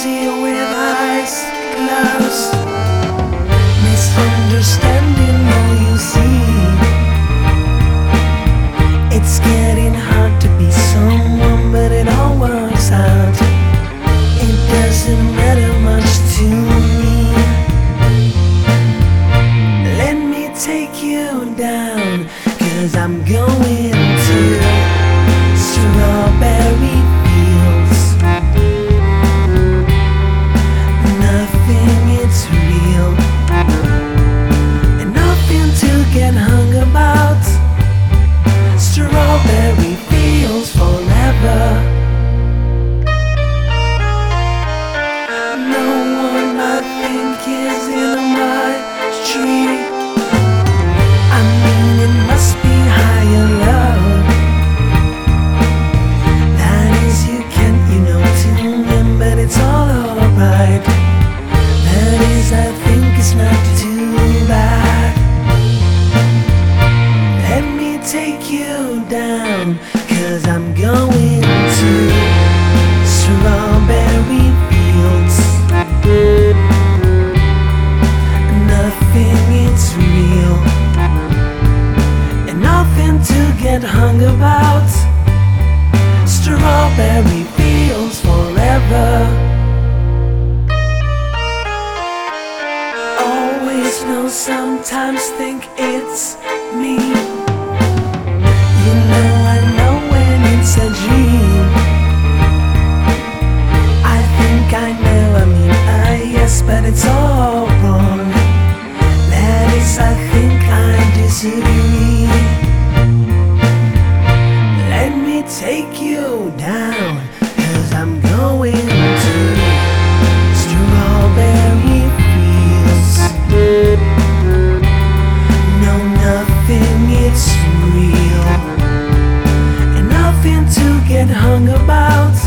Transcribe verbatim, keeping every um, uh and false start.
see you with eyes closed. Misunderstanding all you see. It's getting hard to be someone, but it all works out. It doesn't matter much to me. Let me take you down, 'cause I'm going to strawberry fields. Nothing is real, and nothing to get hung about. Strawberry fields forever. No one I think is in my street. I mean, it must be high or low. That is, you can't, you know, tune in, but it's all alright. That is, I think it's not too bad. Let me take you down, 'cause I'm going to strawberry fields. Nothing is real, and nothing to get hung about. Strawberry fields forever. Always know, sometimes think it's me. You know I know when it's a dream. I think I know, I mean, ah yes, but it's all wrong. That is, I think I disagree. Let me take you down, 'cause I'm going to strawberry fields. No, nothing is real, and nothing to get hung about.